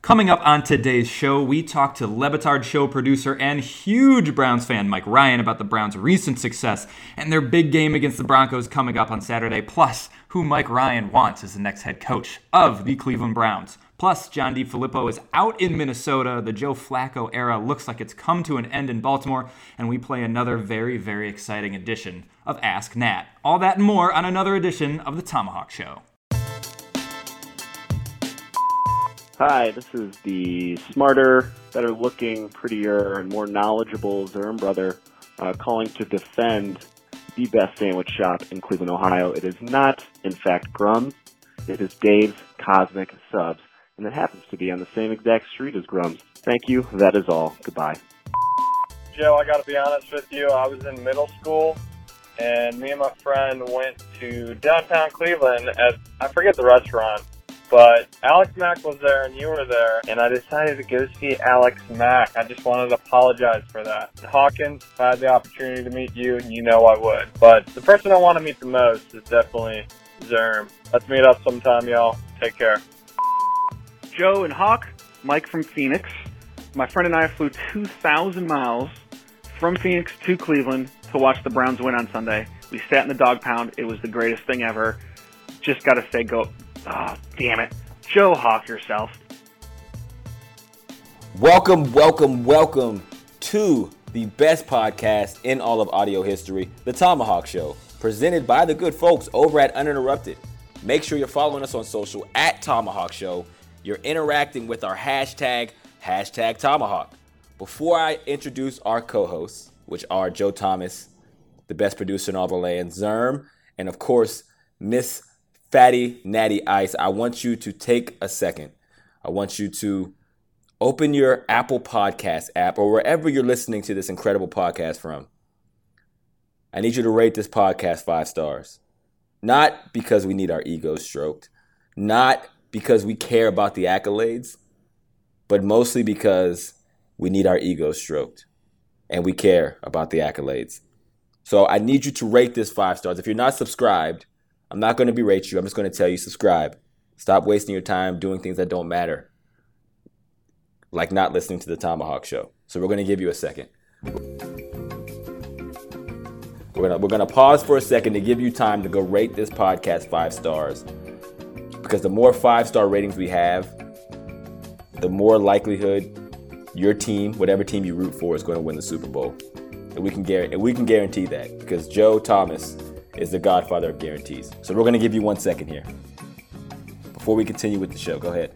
Coming up on today's show, we talk to Le Batard show producer and huge Browns fan Mike Ryan about the Browns' recent success and their big game against the Broncos coming up on Saturday, plus who Mike Ryan wants as the next head coach of the Cleveland Browns. Plus, John DeFilippo is out in Minnesota. The Joe Flacco era looks like it's come to an end in Baltimore, and we play another very, very exciting edition of Ask Nat. All that and more on another edition of The Tomahawk Show. Hi, this is the smarter, better looking, prettier, and more knowledgeable Zerm brother calling to defend the best sandwich shop in Cleveland, Ohio. It is not, in fact, Grum's. It is Dave's Cosmic Subs, and it happens to be on the same exact street as Grum's. Thank you. That is all. Goodbye. Joe, I got to be honest with you. I was in middle school, and me and my friend went to downtown Cleveland at, I forget the restaurant, but Alex Mack was there and you were there, and I decided to go see Alex Mack. I just wanted to apologize for that. Hawkins, if I had the opportunity to meet you, you know I would. But the person I want to meet the most is definitely Zerm. Let's meet up sometime, y'all. Take care. Joe and Hawk, Mike from Phoenix. My friend and I flew 2,000 miles from Phoenix to Cleveland to watch the Browns win on Sunday. We sat in the dog pound. It was the greatest thing ever. Just got to say, go. Oh, damn it. Joe, Hawk yourself. Welcome to the best podcast in all of audio history, The Tomahawk Show, presented by the good folks over at Uninterrupted. Make sure you're following us on social at Tomahawk Show. You're interacting with our hashtag Tomahawk. Before I introduce our co-hosts, which are Joe Thomas, the best producer in all the land, Zerm, and of course, Miss Fatty Natty Ice, I want you to take a second. I want you to open your Apple Podcast app or wherever you're listening to this incredible podcast from. I need you to rate this podcast 5 stars. Not because we need our egos stroked, not because we care about the accolades, but mostly because we need our egos stroked and we care about the accolades. So I need you to rate this 5 stars. If you're not subscribed, I'm not going to berate you. I'm just going to tell you subscribe. Stop wasting your time doing things that don't matter, like not listening to the Tomahawk Show. So we're going to give you a second. We're going to pause for a second to give you time to go rate this podcast 5 stars. Because the more 5-star ratings we have, the more likelihood your team, whatever team you root for, is going to win the Super Bowl. And we can guarantee that because Joe Thomas is the godfather of guarantees. So we're going to give you 1 second here before we continue with the show. Go ahead.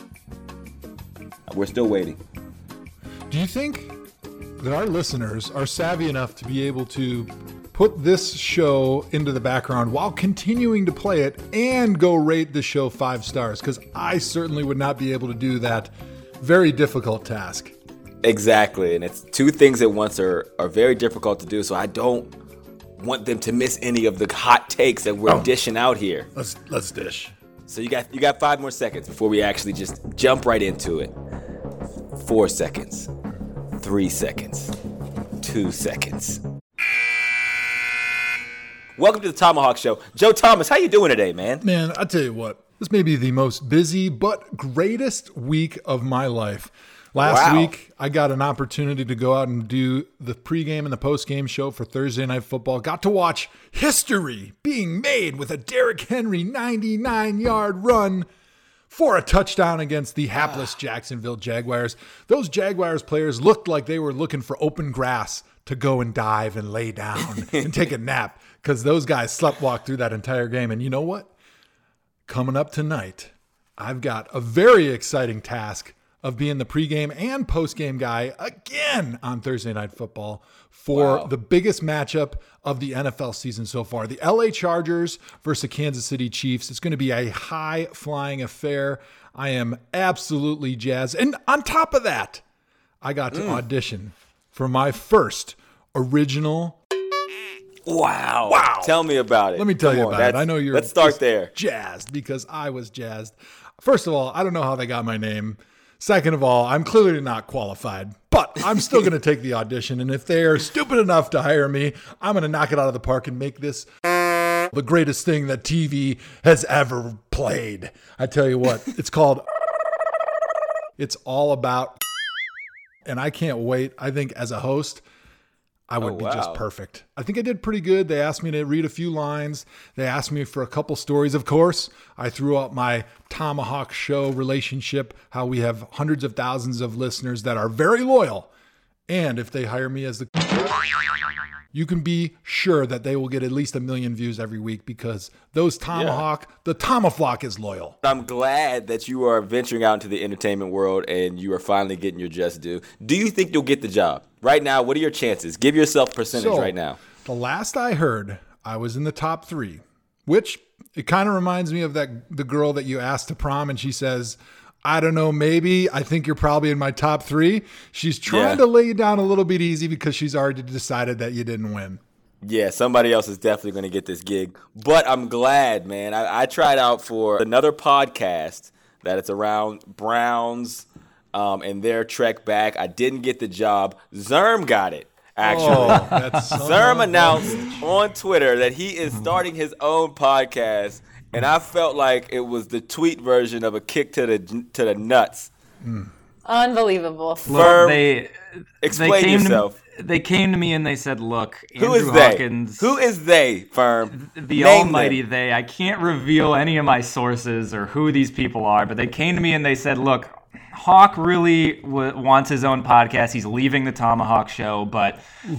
We're still waiting. Do you think that our listeners are savvy enough to be able to put this show into the background while continuing to play it and go rate the show 5 stars? Because I certainly would not be able to do that very difficult task. Exactly. And it's 2 things at once are very difficult to do. So I don't want them to miss any of the hot takes that we're dishing out here. Let's dish. So you got 5 more seconds before we actually just jump right into it. 4 seconds. 3 seconds. 2 seconds. Welcome to the Tomahawk Show. Joe Thomas, how you doing today, man? Man, I tell you what, this may be the most busy but greatest week of my life. Last week, I got an opportunity to go out and do the pregame and the postgame show for Thursday Night Football. Got to watch history being made with a Derrick Henry 99-yard run for a touchdown against the hapless Jacksonville Jaguars. Those Jaguars players looked like they were looking for open grass to go and dive and lay down and take a nap because those guys sleptwalked through that entire game. And you know what? Coming up tonight, I've got a very exciting task of being the pregame and postgame guy again on Thursday Night Football for the biggest matchup of the NFL season so far. The LA Chargers versus the Kansas City Chiefs. It's going to be a high-flying affair. I am absolutely jazzed. And on top of that, I got to audition for my first original. Wow. Tell me about it. Let me tell you about it. I know you're Let's start there. Jazzed because I was jazzed. First of all, I don't know how they got my name. Second of all, I'm clearly not qualified, but I'm still going to take the audition. And if they're stupid enough to hire me, I'm going to knock it out of the park and make this the greatest thing that TV has ever played. I tell you what, it's called It's all about, and I can't wait. I think as a host, I would be just perfect. I think I did pretty good. They asked me to read a few lines. They asked me for a couple stories. Of course, I threw out my Tomahawk Show relationship, how we have hundreds of thousands of listeners that are very loyal. And if they hire me as the... you can be sure that they will get at least 1 million views every week because those the Tomahawk is loyal. I'm glad that you are venturing out into the entertainment world and you are finally getting your just due. Do you think you'll get the job? Right now, what are your chances? Give yourself percentage right now. The last I heard, I was in the top 3, which it kind of reminds me of the girl that you asked to prom and she says, I don't know, maybe. I think you're probably in my top 3. She's trying to lay you down a little bit easy because she's already decided that you didn't win. Yeah, somebody else is definitely going to get this gig. But I'm glad, man. I tried out for another podcast that it's around Browns and their trek back. I didn't get the job. Zerm got it, actually. Zerm announced on Twitter that he is starting his own podcast. And I felt like it was the tweet version of a kick to the nuts. Unbelievable. Look, explain yourself. They came to me and they said, look, Who Andrew is they? Hawkins. Who is they, Firm? The Name almighty them. they. I can't reveal any of my sources or who these people are, but they came to me and they said, look, Hawk really wants his own podcast. He's leaving the Tomahawk Show, but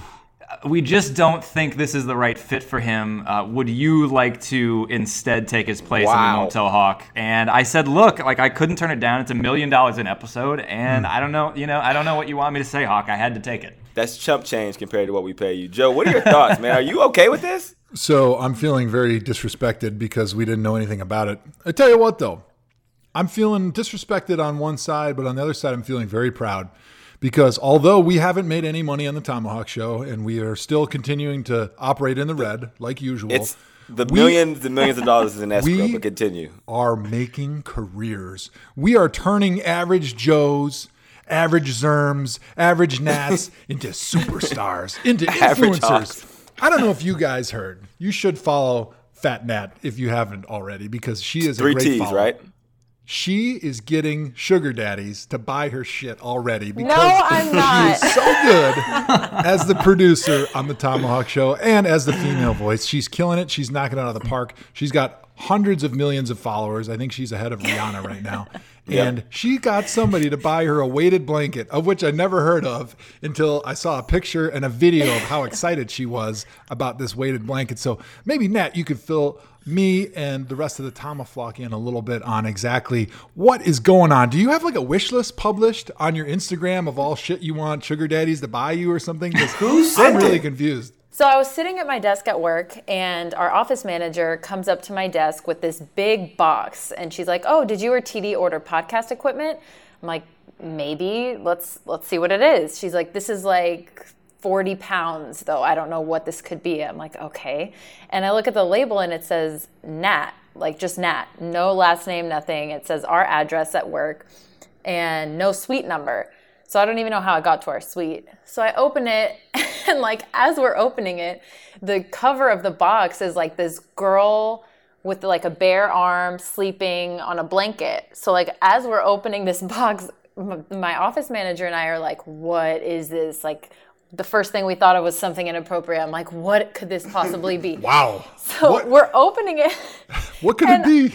we just don't think this is the right fit for him. Would you like to instead take his place and we won't tell Hawk? And I said, look, like I couldn't turn it down. It's $1 million an episode, and I don't know, I don't know what you want me to say, Hawk. I had to take it. That's chump change compared to what we pay you. Joe, what are your thoughts, man? Are you okay with this? So I'm feeling very disrespected because we didn't know anything about it. I tell you what, though. I'm feeling disrespected on one side, but on the other side, I'm feeling very proud. Because although we haven't made any money on the Tomahawk Show and we are still continuing to operate in the red like usual, it's the millions and millions of dollars is in escrow, but continue. We are making careers. We are turning average Joes, average Zerms, average Nats into superstars, into influencers. I don't know if you guys heard. You should follow Fat Nat if you haven't already because she is a great 3 T's, follower. right? She is getting sugar daddies to buy her shit already because I'm not. she is so good as the producer on the Tomahawk Show and as the female voice. She's killing it. She's knocking it out of the park. She's got hundreds of millions of followers. I think she's ahead of Rihanna right now. And she got somebody to buy her a weighted blanket, of which I never heard of until I saw a picture and a video of how excited she was about this weighted blanket. So maybe, Nat, you could fill me and the rest of the Tomahawk in a little bit on exactly what is going on. Do you have like a wish list published on your Instagram of all shit you want sugar daddies to buy you or something? I'm really confused. So I was sitting at my desk at work, and our office manager comes up to my desk with this big box, and she's like, "Oh, did you or TD order podcast equipment?" I'm like, "Maybe. Let's see what it is." She's like, "This is like 40 pounds, though. I don't know what this could be." I'm like, "Okay." And I look at the label, and it says Nat, like just Nat, no last name, nothing. It says our address at work, and no suite number. So I don't even know how I got to our suite. So I open it, and like as we're opening it, the cover of the box is like this girl with like a bare arm sleeping on a blanket. So like as we're opening this box, my office manager and I are like, "What is this?" Like the first thing we thought of was something inappropriate. I'm like, "What could this possibly be?" Wow. So we're opening it. What could it be?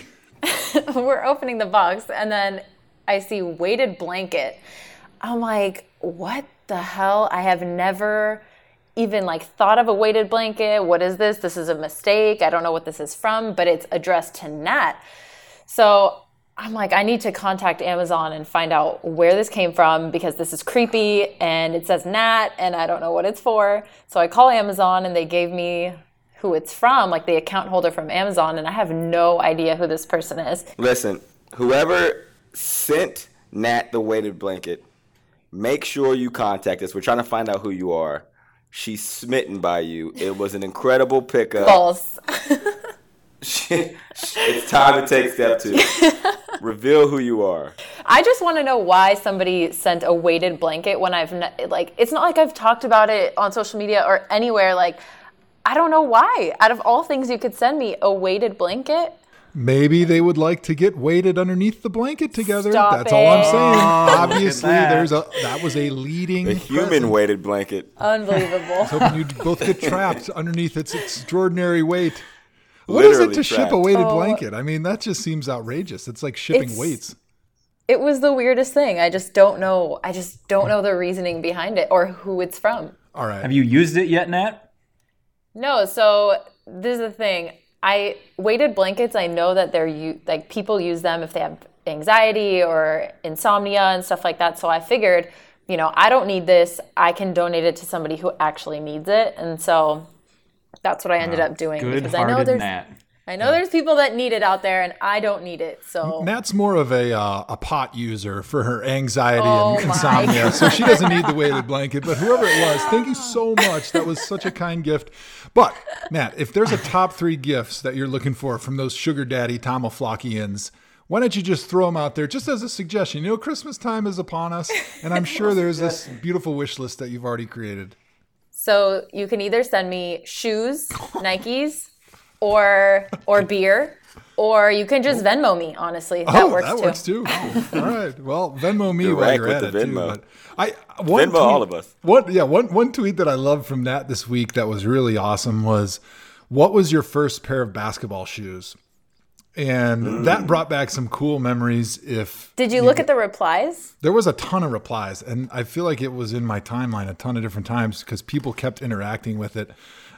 We're opening the box, and then I see weighted blanket. I'm like, what the hell? I have never even like thought of a weighted blanket. What is this? This is a mistake. I don't know what this is from, but it's addressed to Nat. So I'm like, I need to contact Amazon and find out where this came from because this is creepy and it says Nat and I don't know what it's for. So I call Amazon and they gave me who it's from, like the account holder from Amazon, and I have no idea who this person is. Listen, whoever sent Nat the weighted blanket, make sure you contact us. We're trying to find out who you are. She's smitten by you. It was an incredible pickup. False. It's time to take step 2. Reveal who you are. I just want to know why somebody sent a weighted blanket when it's not like I've talked about it on social media or anywhere. Like, I don't know why. Out of all things you could send me, a weighted blanket. Maybe they would like to get weighted underneath the blanket together. Stop That's all I'm it. saying. Obviously, that. that was a leading The human weighted blanket. Unbelievable. hoping you'd both get trapped underneath its extraordinary weight. What is it Literally to ship a trapped. weighted blanket? I mean, that just seems outrageous. It's like shipping It's- weights. It was the weirdest thing. I just don't know the reasoning behind it or who it's from. All right. Have you used it yet, Nat? No, so this is the thing. Weighted blankets, I know that like people use them if they have anxiety or insomnia and stuff like that. So I figured, I don't need this. I can donate it to somebody who actually needs it. And so that's what I ended up doing because Good-hearted Nat. I know there's people that need it out there and I don't need it. So Nat's more of a pot user for her anxiety Oh and my insomnia, so she doesn't need the weighted blanket. But whoever it was, thank you so much. That was such a kind gift. But Nat, if there's a top 3 gifts that you're looking for from those sugar daddy Tomoflockians, why don't you just throw them out there just as a suggestion? Christmas time is upon us, and I'm sure there's this beautiful wish list that you've already created. So you can either send me shoes, Nikes, or beer, or you can just Venmo me. Honestly, that works too. All right. Well, Venmo me while Direct you're with at the it too. Venmo. But one Venmo all of us. One tweet that I loved from Nat this week that was really awesome was, "What was your first pair of basketball shoes?" And that brought back some cool memories. Did you look at the replies? There was a ton of replies, and I feel like it was in my timeline a ton of different times because people kept interacting with it.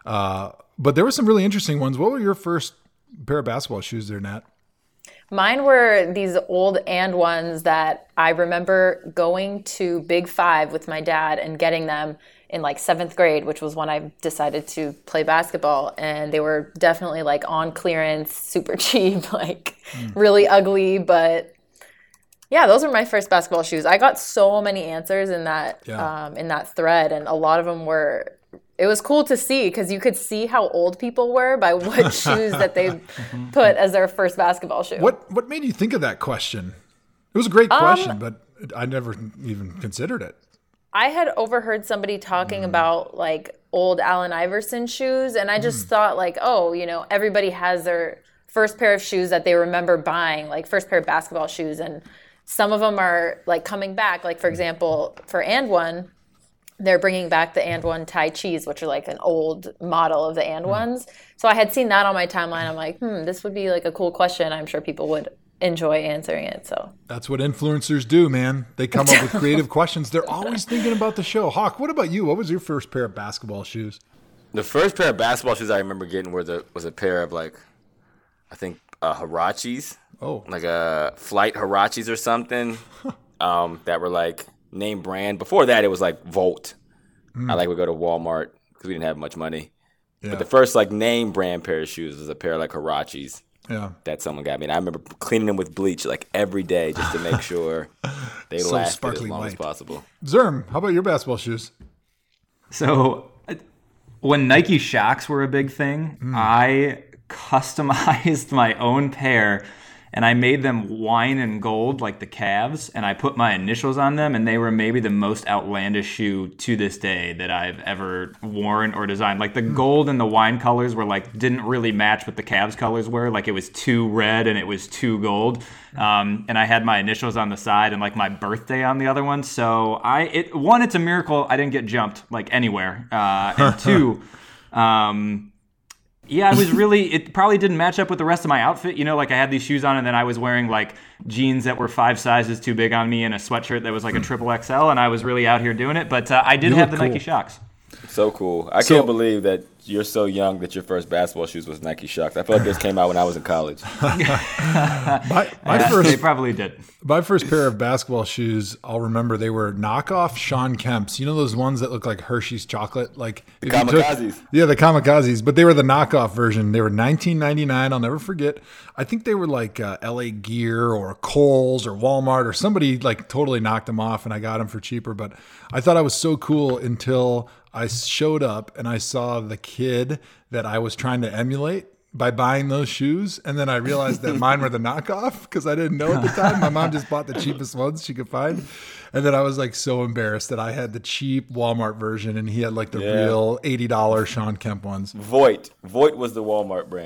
But there were some really interesting ones. What were your first pair of basketball shoes there, Nat? Mine were these old and ones that I remember going to Big Five with my dad and getting them in like 7th grade, which was when I decided to play basketball. And they were definitely like on clearance, super cheap, like really ugly. But yeah, those were my first basketball shoes. I got so many answers in that thread, and a lot of them were. It was cool to see because you could see how old people were by what shoes that they put as their first basketball shoe. What made you think of that question? It was a great question, but I never even considered it. I had overheard somebody talking about like old Allen Iverson shoes, and I just thought like, everybody has their first pair of shoes that they remember buying, like first pair of basketball shoes, and some of them are like coming back. Like for example, for And One, they're bringing back the And One Tai Chis, which are like an old model of the And Ones. So I had seen that on my timeline. I'm like, this would be like a cool question. I'm sure people would enjoy answering it. So that's what influencers do, man. They come up with creative questions. They're always thinking about the show. Hawk, what about you? What was your first pair of basketball shoes? The first pair of basketball shoes I remember getting was a pair of like, I think Huaraches. Oh, like a Flight Huaraches or something. That were like name brand. Before that, it was like Volt. I would go to Walmart because we didn't have much money. Yeah. But the first like name brand pair of shoes was a pair of like Huaraches. Yeah, that someone got me. And I remember cleaning them with bleach like every day just to make sure they lasted as long as possible. Zerm, how about your basketball shoes? So when Nike Shocks were a big thing, I customized my own pair, and I made them wine and gold like the Cavs, and I put my initials on them, and they were maybe the most outlandish shoe to this day that I've ever worn or designed. Like the gold and the wine colors were like didn't really match what the Cavs colors were. Like it was too red and it was too gold. And I had my initials on the side and like my birthday on the other one. So one, it's a miracle I didn't get jumped like anywhere. And two, yeah, it probably didn't match up with the rest of my outfit. Like I had these shoes on and then I was wearing like jeans that were 5 sizes too big on me and a sweatshirt that was like a triple XL, and I was really out here doing it. But I did have the Nike Shocks. So cool. I can't believe that you're so young that your first basketball shoes was Nike Shocks. I feel like this came out when I was in college. They probably did. My first pair of basketball shoes, I'll remember they were knockoff Sean Kemp's. You know those ones that look like Hershey's chocolate? Like the Kamikazes. The Kamikazes, but they were the knockoff version. They were $19.99. I'll never forget. I think they were like LA Gear or Kohl's or Walmart or somebody like totally knocked them off, and I got them for cheaper. But I thought I was so cool until I showed up and I saw the kid that I was trying to emulate by buying those shoes. And then I realized that mine were the knockoff because I didn't know at the time. My mom just bought the cheapest ones she could find. And then I was like so embarrassed that I had the cheap Walmart version and he had like the real $80 Sean Kemp ones. Voight was the Walmart brand.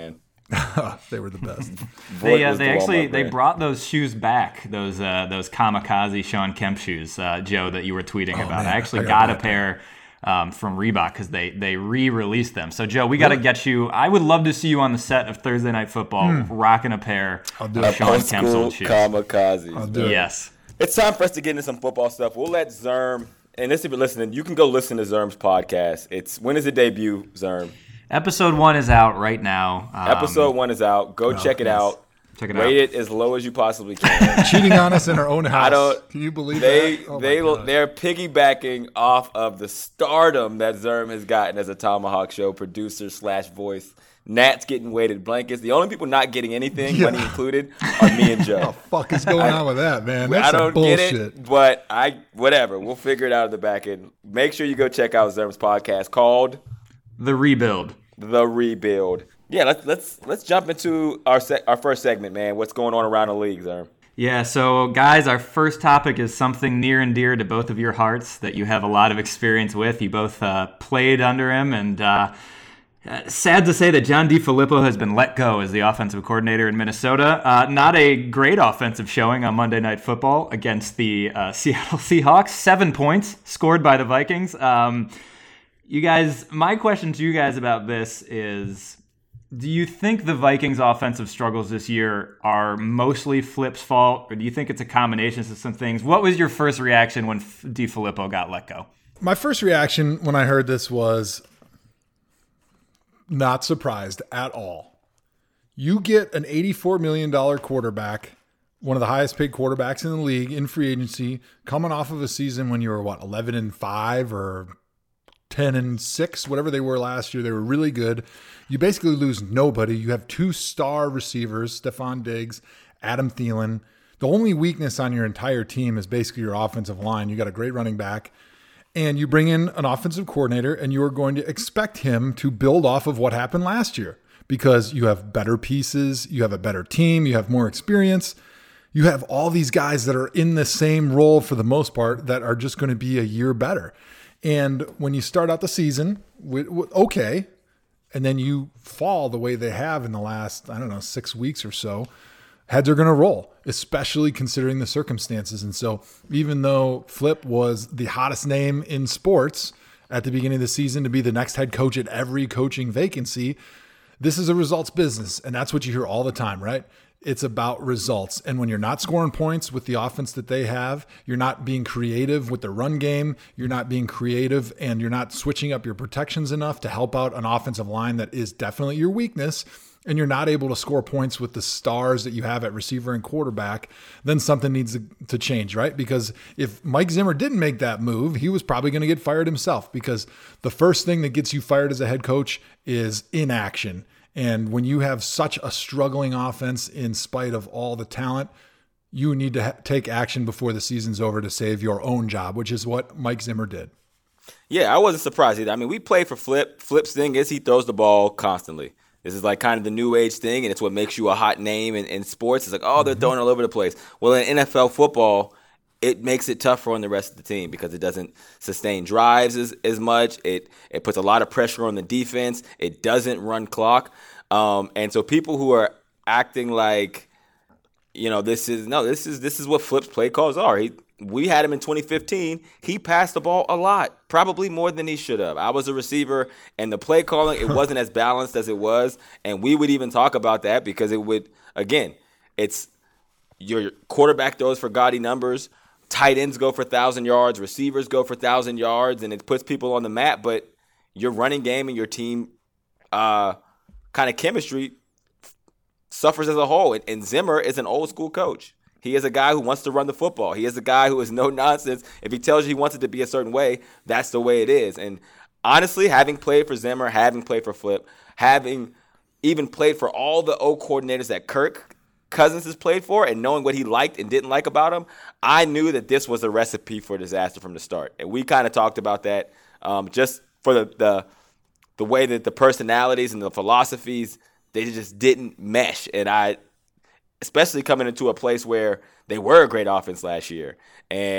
They were the best. They brought those shoes back, those kamikaze Sean Kemp shoes, Joe, that you were tweeting about. Man, I actually got a pair from Reebok because they re-released them. So Joe, we got to get you. I would love to see you on the set of Thursday Night Football rocking a pair of Sean Kemp's old shoes. Kamikazes. I'll do it. Yes. It's time for us to get into some football stuff. We'll let Zerm, and this, if you're listening, you can go listen to Zerm's podcast. When is it debut, Zerm? Episode 1 is out right now. Episode 1 1 is out. Go check it out. Check it out. Rate it as low as you possibly can. Cheating on us in our own house. Can you believe that? They're piggybacking off of the stardom that Zerm has gotten as a Tomahawk Show producer / voice. Nat's getting weighted blankets. The only people not getting anything, money included, are me and Joe. What the fuck is going on with that, man? That's I don't some bullshit. get it, but whatever. We'll figure it out at the back end. Make sure you go check out Zerm's podcast called The Rebuild. The Rebuild. Yeah, let's jump into our first segment, man. What's going on around the league, Zerm? Yeah, so guys, our first topic is something near and dear to both of your hearts that you have a lot of experience with. You both played under him, and sad to say that John DeFilippo has been let go as the offensive coordinator in Minnesota. Not a great offensive showing on Monday Night Football against the Seattle Seahawks. 7 points scored by the Vikings. You guys, my question to you guys about this is, do you think the Vikings' offensive struggles this year are mostly Flip's fault, or do you think it's a combination of some things? What was your first reaction when DeFilippo got let go? My first reaction when I heard this was not surprised at all. You get an $84 million quarterback, one of the highest paid quarterbacks in the league in free agency, coming off of a season when you were, 11-5 or 10-6, whatever they were last year. They were really good. You basically lose nobody. You have 2 star receivers, Stephon Diggs, Adam Thielen. The only weakness on your entire team is basically your offensive line. You got a great running back. And you bring in an offensive coordinator, and you are going to expect him to build off of what happened last year because you have better pieces, you have a better team, you have more experience. You have all these guys that are in the same role for the most part that are just going to be a year better. And when you start out the season, okay, and then you fall the way they have in the last, 6 weeks or so, heads are going to roll, especially considering the circumstances. And so even though Flip was the hottest name in sports at the beginning of the season to be the next head coach at every coaching vacancy, this is a results business. And that's what you hear all the time, right? It's about results. And when you're not scoring points with the offense that they have, you're not being creative with the run game, you're not being creative, and you're not switching up your protections enough to help out an offensive line that is definitely your weakness, and you're not able to score points with the stars that you have at receiver and quarterback, then something needs to change, right? Because if Mike Zimmer didn't make that move, he was probably going to get fired himself, because the first thing that gets you fired as a head coach is inaction. And when you have such a struggling offense in spite of all the talent, you need to take action before the season's over to save your own job, which is what Mike Zimmer did. Yeah, I wasn't surprised either. I mean, we play for Flip. Flip's thing is he throws the ball constantly. This is like kind of the new age thing, and it's what makes you a hot name in sports. It's like, oh, they're throwing all over the place. Well, in NFL football, it makes it tougher on the rest of the team because it doesn't sustain drives as much. It puts a lot of pressure on the defense. It doesn't run clock. And so people who are acting like, this is what Flip's play calls are. We had him in 2015. He passed the ball a lot, probably more than he should have. I was a receiver, and the play calling, it wasn't as balanced as it was. And we would even talk about that because it would, again, it's your quarterback throws for gaudy numbers. Tight ends go for 1,000 yards. Receivers go for 1,000 yards, and it puts people on the map. But your running game and your team kind of chemistry suffers as a whole. And Zimmer is an old school coach. He is a guy who wants to run the football. He is a guy who is no nonsense. If he tells you he wants it to be a certain way, that's the way it is. And honestly, having played for Zimmer, having played for Flip, having even played for all the O coordinators that Kirk Cousins has played for, and knowing what he liked and didn't like about him, I knew that this was a recipe for disaster from the start. And we kind of talked about that just for the way that the personalities and the philosophies, they just didn't mesh. And especially coming into a place where they were a great offense last year. And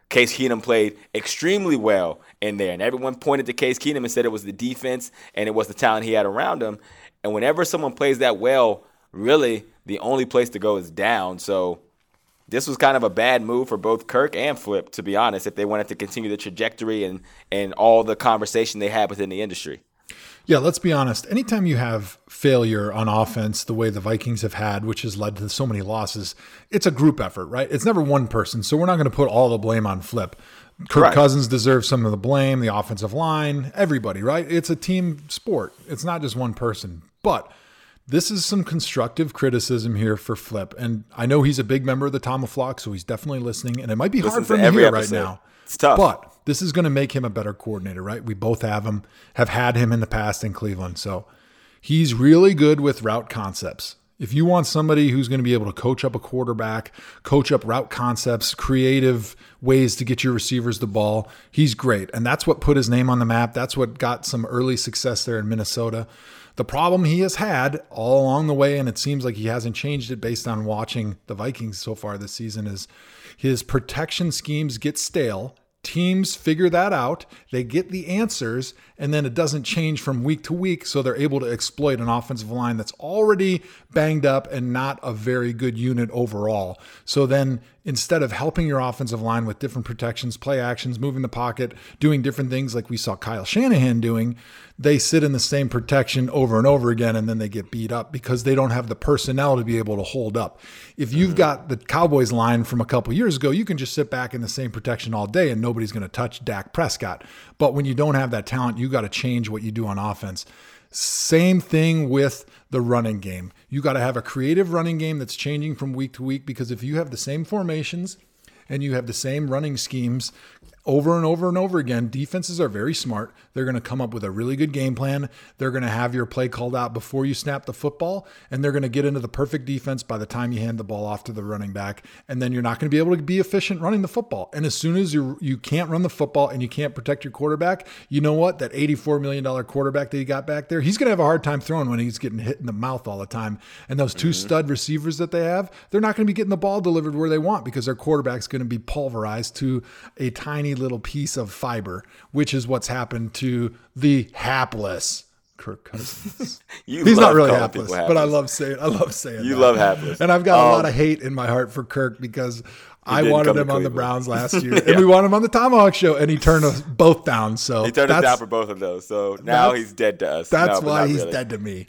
Case Keenum played extremely well in there, and everyone pointed to Case Keenum and said it was the defense and it was the talent he had around him. And whenever someone plays that well, really the only place to go is down. So this was kind of a bad move for both Kirk and Flip, to be honest, if they wanted to continue the trajectory and all the conversation they had within the industry. Yeah, let's be honest. Anytime you have failure on offense the way the Vikings have had, which has led to so many losses, it's a group effort, right? It's never one person. So we're not going to put all the blame on Flip. Kirk Cousins deserves some of the blame, the offensive line, everybody, right? It's a team sport. It's not just one person. But this is some constructive criticism here for Flip. And I know he's a big member of the Tom Flock, so he's definitely listening. And it might be hard for him to hear right now. It's tough. But this is going to make him a better coordinator, right? We both have had him in the past in Cleveland. So he's really good with route concepts. If you want somebody who's going to be able to coach up a quarterback, coach up route concepts, creative ways to get your receivers the ball, he's great. And that's what put his name on the map. That's what got some early success there in Minnesota. The problem he has had all along the way, and it seems like he hasn't changed it based on watching the Vikings so far this season, is his protection schemes get stale. Teams figure that out. They get the answers, and then it doesn't change from week to week, so they're able to exploit an offensive line that's already banged up and not a very good unit overall. So then instead of helping your offensive line with different protections, play actions, moving the pocket, doing different things like we saw Kyle Shanahan doing, they sit in the same protection over and over again, and then they get beat up because they don't have the personnel to be able to hold up. If you've got the Cowboys line from a couple years ago, you can just sit back in the same protection all day and nobody's going to touch Dak Prescott. But when you don't have that talent, you got to change what you do on offense. Same thing with the running game. You got to have a creative running game that's changing from week to week, because if you have the same formations and you have the same running schemes over and over and over again, defenses are very smart. They're going to come up with a really good game plan. They're going to have your play called out before you snap the football, and they're going to get into the perfect defense by the time you hand the ball off to the running back, and then you're not going to be able to be efficient running the football. And as soon as you can't run the football and you can't protect your quarterback, you know what? That $84 million quarterback that you got back there, he's going to have a hard time throwing when he's getting hit in the mouth all the time. And those two stud receivers that they have, they're not going to be getting the ball delivered where they want because their quarterback's going to be pulverized to a tiny little piece of fiber, which is what's happened to the hapless Kirk Cousins. He's not really hapless, but I love saying you love hapless. And I've got a lot of hate in my heart for Kirk because I wanted him on the Browns last year, and we wanted him on the Tomahawk Show, and he turned us both down. So he turned us down for both of those. So now he's dead to us. That's why he's dead to me.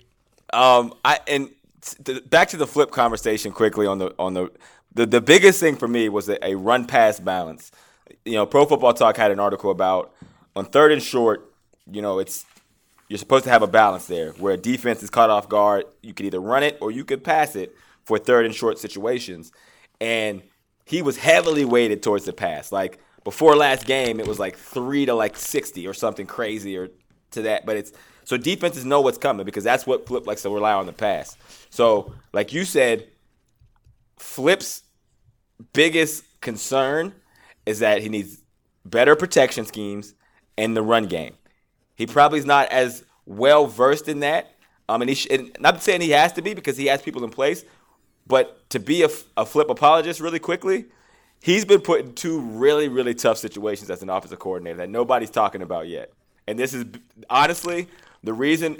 Back to the Flip conversation quickly on the biggest thing for me was a run pass balance. You know, Pro Football Talk had an article about on third and short, you know, you're supposed to have a balance there where a defense is caught off guard. You could either run it or you could pass it for third and short situations. And he was heavily weighted towards the pass. Like before last game, it was like 3 to 60 or something crazy or to that. But so defenses know what's coming because that's what Flip likes to rely on the pass. So like you said, Flip's biggest concern is that he needs better protection schemes in the run game. He probably is not as well versed in that. And not saying he has to be because he has people in place, but to be a Flip apologist really quickly, he's been put in two really, really tough situations as an offensive coordinator that nobody's talking about yet. And this is honestly the reason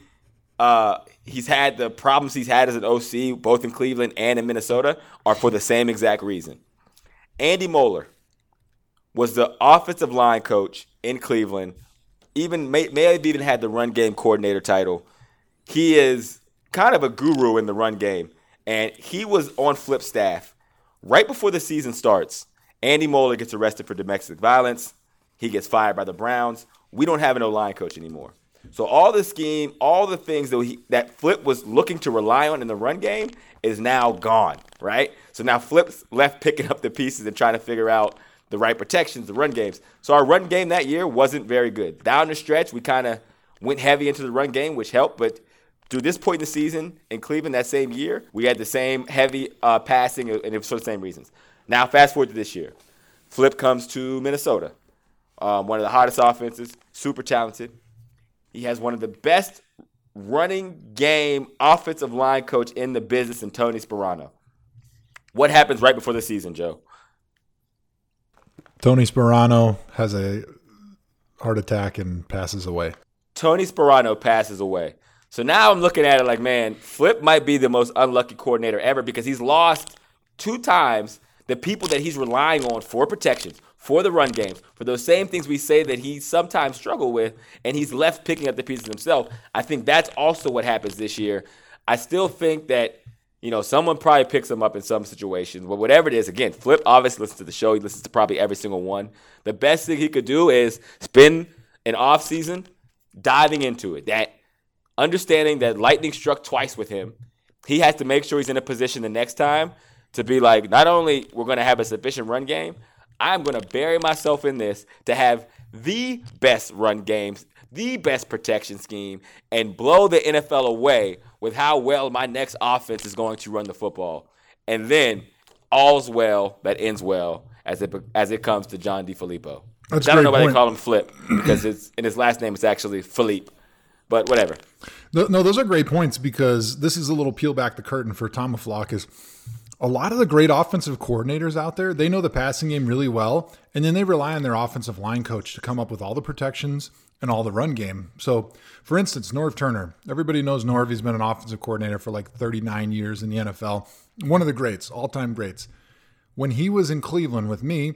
he's had the problems he's had as an OC, both in Cleveland and in Minnesota, are for the same exact reason. Andy Moeller was the offensive line coach in Cleveland, may have even had the run game coordinator title. He is kind of a guru in the run game, and he was on Flip's staff. Right before the season starts, Andy Moeller gets arrested for domestic violence. He gets fired by the Browns. We don't have an O-line coach anymore. So all the scheme, all the things that Flip was looking to rely on in the run game is now gone, right? So now Flip's left picking up the pieces and trying to figure out the right protections, the run games. So our run game that year wasn't very good. Down the stretch, we kind of went heavy into the run game, which helped. But through this point in the season in Cleveland that same year, we had the same heavy passing, and it was for the same reasons. Now fast forward to this year. Flip comes to Minnesota, one of the hottest offenses, super talented. He has one of the best running game offensive line coach in the business in Tony Sparano. What happens right before the season, Joe? Tony Sperano has a heart attack and passes away. Tony Sperano passes away. So now I'm looking at it like, man, Flip might be the most unlucky coordinator ever because he's lost 2 times the people that he's relying on for protections, for the run games, for those same things we say that he sometimes struggle with, and he's left picking up the pieces himself. I think that's also what happens this year. I still think that, someone probably picks him up in some situations. But whatever it is, again, Flip obviously listens to the show. He listens to probably every single one. The best thing he could do is spend an offseason diving into it. That understanding that lightning struck twice with him, he has to make sure he's in a position the next time to be like, not only we're going to have a sufficient run game, I'm going to bury myself in this to have the best run games, the best protection scheme, and blow the NFL away with how well my next offense is going to run the football. And then all's well that ends well as it comes to John DeFilippo. I don't know why they call him Flip because in his last name it's actually Philippe. But whatever. No, those are great points because this is a little peel back the curtain for Tomahawk is a lot of the great offensive coordinators out there, they know the passing game really well, and then they rely on their offensive line coach to come up with all the protections and all the run game. So, for instance, Norv Turner. Everybody knows Norv. He's been an offensive coordinator for like 39 years in the NFL. One of the greats, all-time greats. When he was in Cleveland with me,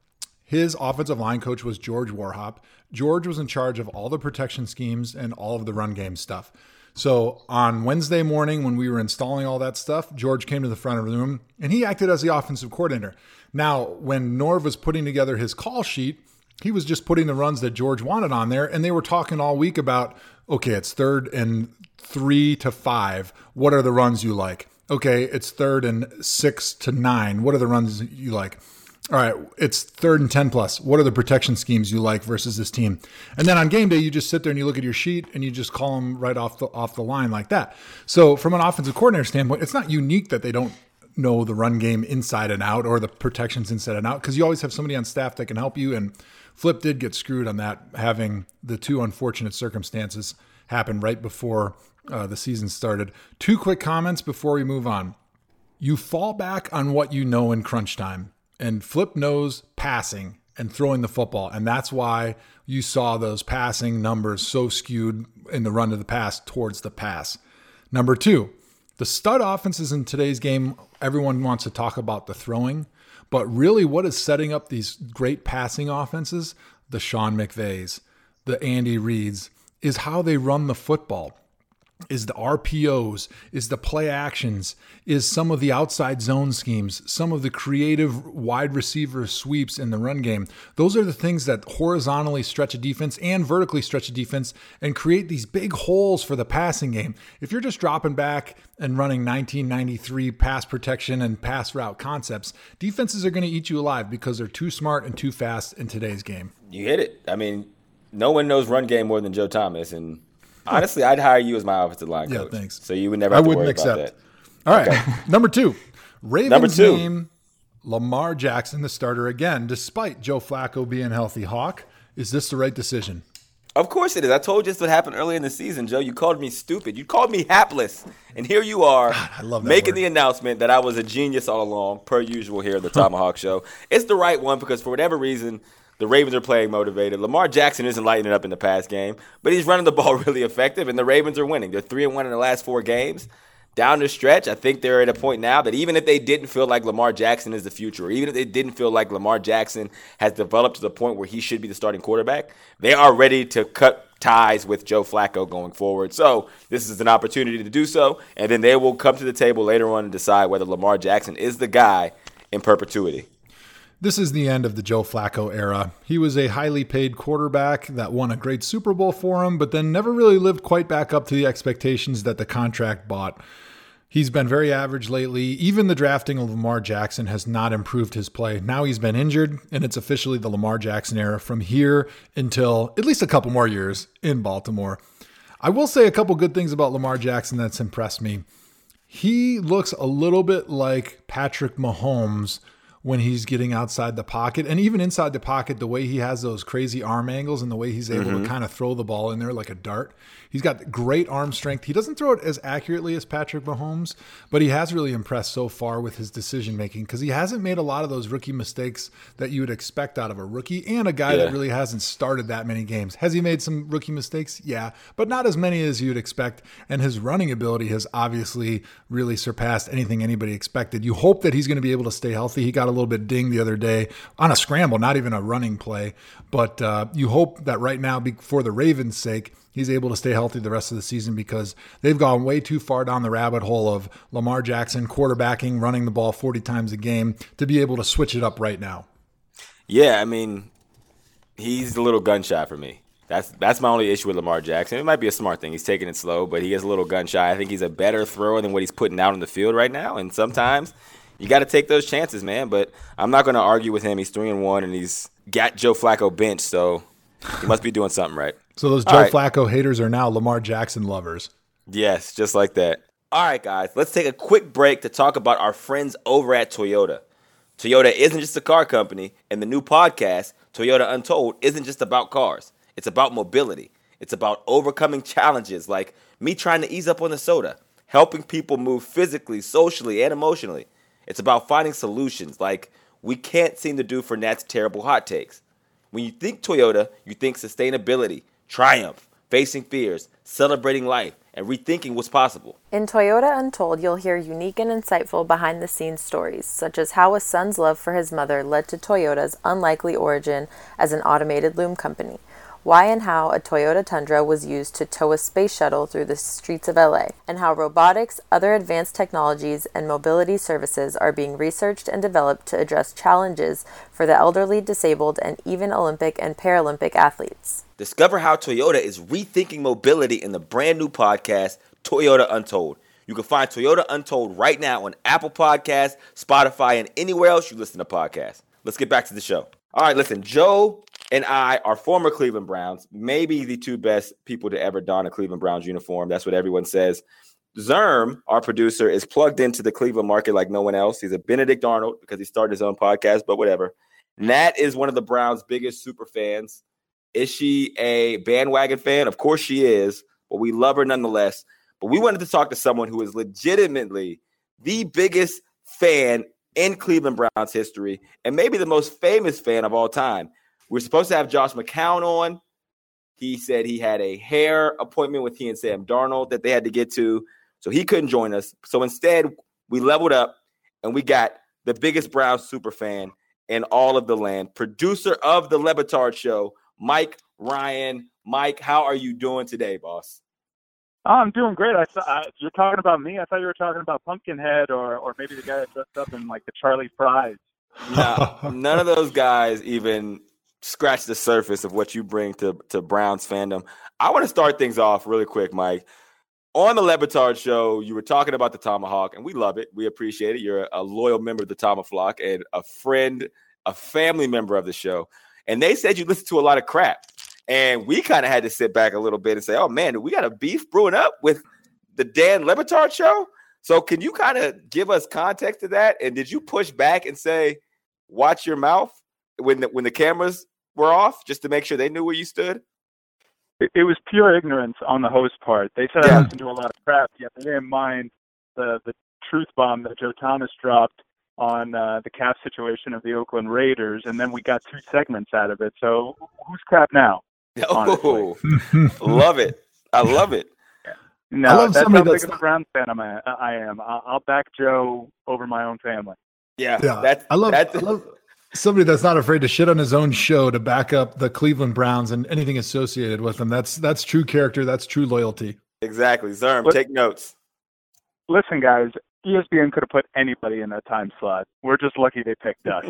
his offensive line coach was George Warhop. George was in charge of all the protection schemes and all of the run game stuff. So on Wednesday morning when we were installing all that stuff, George came to the front of the room and he acted as the offensive coordinator. Now, when Norv was putting together his call sheet, he was just putting the runs that George wanted on there, and they were talking all week about, okay, it's 3rd and 3 to 5. What are the runs you like? Okay, it's 3rd and 6 to 9. What are the runs you like? All right, it's 3rd and 10 plus. What are the protection schemes you like versus this team? And then on game day, you just sit there and you look at your sheet and you just call them right off the line like that. So from an offensive coordinator standpoint, it's not unique that they don't know the run game inside and out or the protections inside and out because you always have somebody on staff that can help you. And Flip did get screwed on that, having the 2 unfortunate circumstances happen right before the season started. 2 quick comments before we move on. You fall back on what you know in crunch time. And Flip knows passing and throwing the football. And that's why you saw those passing numbers so skewed in the run to the pass towards the pass. Number 2, the stud offenses in today's game, everyone wants to talk about the throwing. But really what is setting up these great passing offenses, the Sean McVays, the Andy Reids, is how they run the football. Is the RPOs, is the play actions, is some of the outside zone schemes, some of the creative wide receiver sweeps in the run game. Those are the things that horizontally stretch a defense and vertically stretch a defense and create these big holes for the passing game. If you're just dropping back and running 1993 pass protection and pass route concepts, defenses are going to eat you alive because they're too smart and too fast in today's game. You hit it. I mean, no one knows run game more than Joe Thomas, and honestly, I'd hire you as my offensive line coach. Yeah, thanks. So you would never have to worry about that. All right. Okay. Number 2. Ravens name Lamar Jackson the starter again, despite Joe Flacco being healthy. Hawk, is this the right decision? Of course it is. I told you this would happen early in the season, Joe. You called me stupid. You called me hapless. And here you are making the announcement that I was a genius all along, per usual here at the Tomahawk Show. It's the right one because for whatever reason, the Ravens are playing motivated. Lamar Jackson isn't lighting it up in the pass game, but he's running the ball really effective, and the Ravens are winning. They're 3-1 in the last 4 games. Down the stretch, I think they're at a point now that even if they didn't feel like Lamar Jackson is the future, or even if they didn't feel like Lamar Jackson has developed to the point where he should be the starting quarterback, they are ready to cut ties with Joe Flacco going forward. So this is an opportunity to do so, and then they will come to the table later on and decide whether Lamar Jackson is the guy in perpetuity. This is the end of the Joe Flacco era. He was a highly paid quarterback that won a great Super Bowl for him, but then never really lived quite back up to the expectations that the contract bought. He's been very average lately. Even the drafting of Lamar Jackson has not improved his play. Now he's been injured, and it's officially the Lamar Jackson era from here until at least a couple more years in Baltimore. I will say a couple good things about Lamar Jackson that's impressed me. He looks a little bit like Patrick Mahomes when he's getting outside the pocket, and even inside the pocket, the way he has those crazy arm angles and the way he's able to kind of throw the ball in there like a dart. He's got great arm strength. He doesn't throw it as accurately as Patrick Mahomes, but he has really impressed so far with his decision-making because he hasn't made a lot of those rookie mistakes that you would expect out of a rookie and a guy that really hasn't started that many games. Has he made some rookie mistakes? Yeah, but not as many as you'd expect. And his running ability has obviously really surpassed anything anybody expected. You hope that he's going to be able to stay healthy. He got a little bit dinged the other day on a scramble, not even a running play. But you hope that right now, for the Ravens' sake, he's able to stay healthy the rest of the season because they've gone way too far down the rabbit hole of Lamar Jackson quarterbacking, running the ball 40 times a game to be able to switch it up right now. Yeah, I mean, he's a little gun shy for me. That's my only issue with Lamar Jackson. It might be a smart thing. He's taking it slow, but he is a little gun shy. I think he's a better thrower than what he's putting out on the field right now, and sometimes you got to take those chances, man. But I'm not going to argue with him. He's 3-1, and he's got Joe Flacco benched, so he must be doing something right. So those Joe Flacco haters are now Lamar Jackson lovers. Yes, just like that. All right, guys, let's take a quick break to talk about our friends over at Toyota. Toyota isn't just a car company, and the new podcast, Toyota Untold, isn't just about cars. It's about mobility. It's about overcoming challenges like me trying to ease up on the soda, helping people move physically, socially, and emotionally. It's about finding solutions like we can't seem to do for Nat's terrible hot takes. When you think Toyota, you think sustainability, triumph, facing fears, celebrating life, and rethinking what's possible. In Toyota Untold, you'll hear unique and insightful behind-the-scenes stories, such as how a son's love for his mother led to Toyota's unlikely origin as an automated loom company, why and how a Toyota Tundra was used to tow a space shuttle through the streets of LA, and how robotics, other advanced technologies, and mobility services are being researched and developed to address challenges for the elderly, disabled, and even Olympic and Paralympic athletes. Discover how Toyota is rethinking mobility in the brand new podcast, Toyota Untold. You can find Toyota Untold right now on Apple Podcasts, Spotify, and anywhere else you listen to podcasts. Let's get back to the show. All right, listen, Joe and I are former Cleveland Browns, maybe the two best people to ever don a Cleveland Browns uniform. That's what everyone says. Zerm, our producer, is plugged into the Cleveland market like no one else. He's a Benedict Arnold because he started his own podcast, but whatever. Nat is one of the Browns' biggest super fans. Is she a bandwagon fan? Of course she is, but we love her nonetheless. But we wanted to talk to someone who is legitimately the biggest fan in Cleveland Browns history and maybe the most famous fan of all time. We're supposed to have Josh McCown on. He said he had a hair appointment with he and Sam Darnold that they had to get to, so he couldn't join us. So instead, we leveled up, and we got the biggest Browns super fan in all of the land, producer of the Le Batard Show, Mike Ryan. Mike, how are you doing today, boss? Oh, I'm doing great. You're talking about me? I thought you were talking about Pumpkinhead or maybe the guy that dressed up in like the Charlie Fries. No, none of those guys even scratch the surface of what you bring to Browns fandom. I want to start things off really quick, Mike. On the Le Batard Show, you were talking about the Tomahawk, and we love it. We appreciate it. You're a loyal member of the Tomahawk and a friend, a family member of the show. And they said you listen to a lot of crap. And we kind of had to sit back a little bit and say, oh, man, we got a beef brewing up with the Dan Le Batard Show? So can you kind of give us context to that? And did you push back and say, watch your mouth when the cameras were off just to make sure they knew where you stood? It was pure ignorance on the host part. They said I listened to a lot of crap, yet they didn't mind the truth bomb that Joe Thomas dropped on the cap situation of the Oakland Raiders, and then we got 2 segments out of it. So who's crap now? Oh, love it. I love it. No, that's how big of a Browns fan I am. I'll back Joe over my own family. Yeah. I love somebody that's not afraid to shit on his own show to back up the Cleveland Browns and anything associated with them. That's true character. That's true loyalty. Exactly. Zerm, take notes. Listen, guys, ESPN could have put anybody in that time slot. We're just lucky they picked us.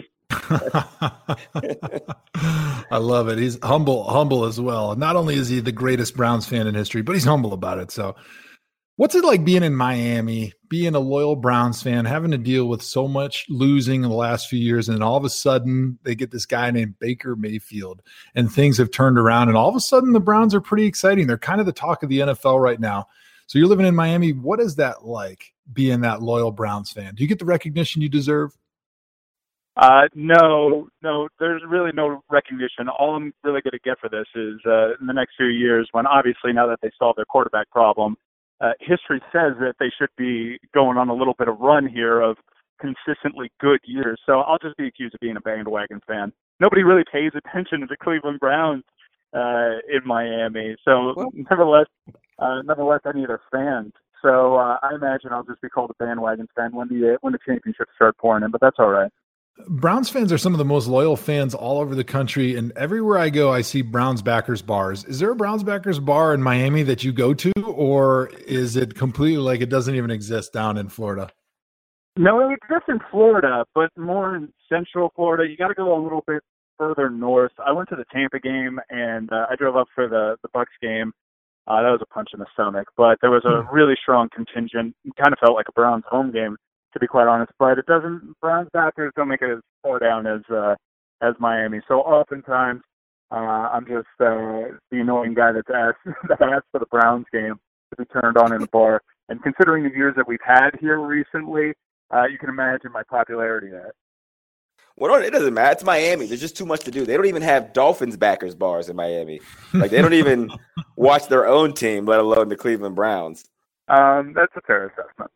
I love it. He's humble as well. Not only is he the greatest Browns fan in history, but he's humble about it. So what's it like being in Miami, being a loyal Browns fan, having to deal with so much losing in the last few years, and then all of a sudden they get this guy named Baker Mayfield and things have turned around, and all of a sudden the Browns are pretty exciting. They're kind of the talk of the NFL right now. So you're living in Miami. What is that like, being that loyal Browns fan? Do you get the recognition you deserve? No, there's really no recognition. All I'm really going to get for this is in the next few years when obviously now that they solved their quarterback problem, history says that they should be going on a little bit of run here of consistently good years. So I'll just be accused of being a bandwagon fan. Nobody really pays attention to the Cleveland Browns in Miami. So nevertheless, I need their fans. So I imagine I'll just be called a bandwagon fan when the championships start pouring in, but that's all right. Browns fans are some of the most loyal fans all over the country, and everywhere I go, I see Browns backers bars. Is there a Browns backers bar in Miami that you go to, or is it completely like it doesn't even exist down in Florida? No, it exists in Florida, but more in Central Florida. You got to go a little bit further north. I went to the Tampa game, and I drove up for the Bucs game. That was a punch in the stomach, but there was a really strong contingent. It kind of felt like a Browns home game, to be quite honest, but Browns backers don't make it as far down as Miami. So oftentimes, I'm just the annoying guy that asks for the Browns game to be turned on in a bar. And considering the years that we've had here recently, you can imagine my popularity there. Well, it doesn't matter. It's Miami. There's just too much to do. They don't even have Dolphins backers bars in Miami. Like, they don't even watch their own team, let alone the Cleveland Browns. That's a fair assessment.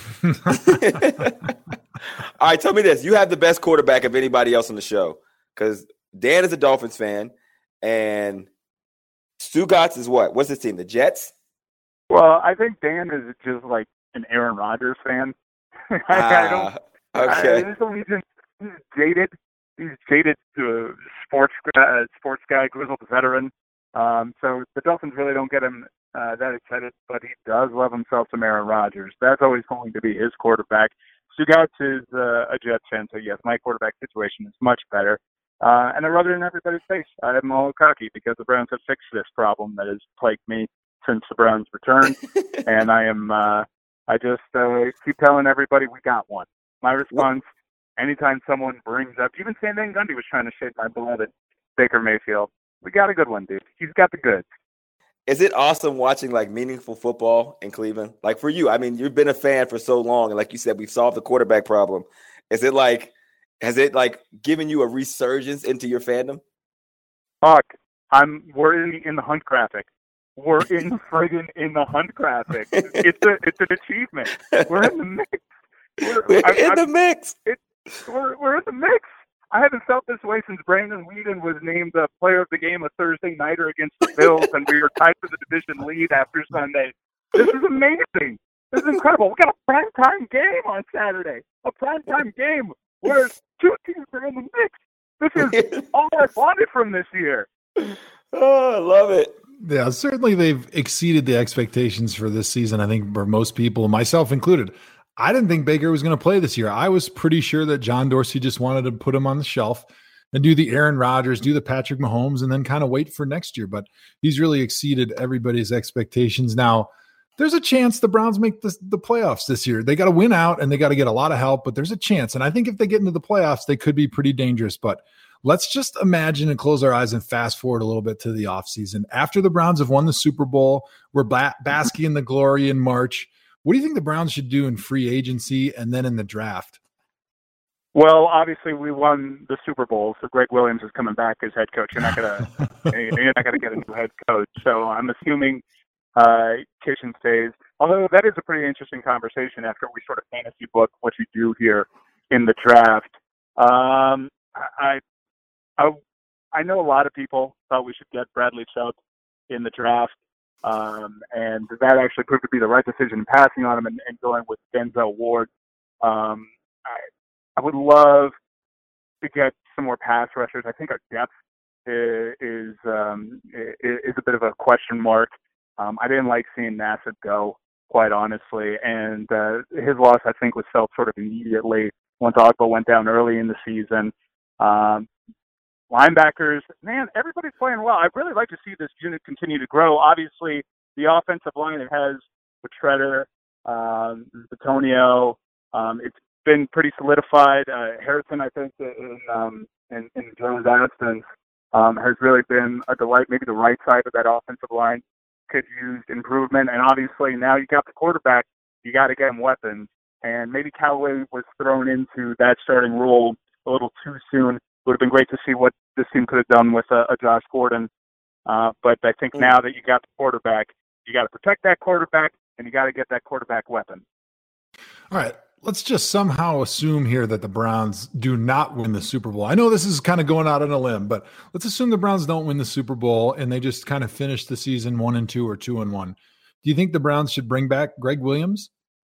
All right, tell me this. You have the best quarterback of anybody else on the show, because Dan is a Dolphins fan, and Stugotz is what? What's his team, the Jets? Well, I think Dan is just like an Aaron Rodgers fan. I don't. Okay. He's jaded. He's jaded sports guy, grizzled veteran. So the Dolphins really don't get him that excited, but he does love himself some Aaron Rodgers. That's always going to be his quarterback. Stugotz is a Jets fan, so yes, my quarterback situation is much better. And I rub it in everybody's face. I'm all cocky because the Browns have fixed this problem that has plagued me since the Browns returned. And I just keep telling everybody we got one. My response, anytime someone brings up, even Stan Van Gundy was trying to shade my beloved Baker Mayfield. We got a good one, dude. He's got the goods. Is it awesome watching like meaningful football in Cleveland? Like for you, I mean, you've been a fan for so long, and like you said, we've solved the quarterback problem. Has it given you a resurgence into your fandom? Fuck, we're in the Hunt graphic. We're in the Hunt graphic. It's an achievement. We're in the mix. We're in the mix. I haven't felt this way since Brandon Weeden was named the player of the game a Thursday nighter against the Bills, and we were tied for the division lead after Sunday. This is amazing. This is incredible. We got a primetime game on Saturday. A primetime game where two teams are in the mix. This is all I wanted from this year. Oh, I love it. Yeah, certainly they've exceeded the expectations for this season, I think, for most people, myself included. I didn't think Baker was going to play this year. I was pretty sure that John Dorsey just wanted to put him on the shelf and do the Aaron Rodgers, do the Patrick Mahomes, and then kind of wait for next year. But he's really exceeded everybody's expectations. Now, there's a chance the Browns make the playoffs this year. They got to win out, and they got to get a lot of help, but there's a chance. And I think if they get into the playoffs, they could be pretty dangerous. But let's just imagine and close our eyes and fast forward a little bit to the offseason. After the Browns have won the Super Bowl, we're basking in the glory in March. What do you think the Browns should do in free agency and then in the draft? Well, obviously we won the Super Bowl, so Greg Williams is coming back as head coach. You're not gonna get a new head coach. So I'm assuming Kitchen stays. Although that is a pretty interesting conversation after we sort of fantasy book what you do here in the draft. I know a lot of people thought we should get Bradley Chubb in the draft. And that actually proved to be the right decision, passing on him and going with Denzel Ward. I would love to get some more pass rushers. I think our depth is a bit of a question mark. I didn't like seeing Nassib go, quite honestly, and his loss I think was felt sort of immediately once Ogba went down early in the season. Linebackers, man, everybody's playing well. I'd really like to see this unit continue to grow. Obviously, the offensive line it has with Treader, Bitonio, it's been pretty solidified. Harrison, I think, in Jones' absence, has really been a delight. Maybe the right side of that offensive line could use improvement. And obviously, now you got the quarterback, you got to get him weapons. And maybe Callaway was thrown into that starting role a little too soon. It would have been great to see what this team could have done with a Josh Gordon. But I think now that you got the quarterback, you got to protect that quarterback, and you got to get that quarterback weapon. All right. Let's just somehow assume here that the Browns do not win the Super Bowl. I know this is kind of going out on a limb, but let's assume the Browns don't win the Super Bowl and they just kind of finish the season 1-2 or 2-1. Do you think the Browns should bring back Greg Williams?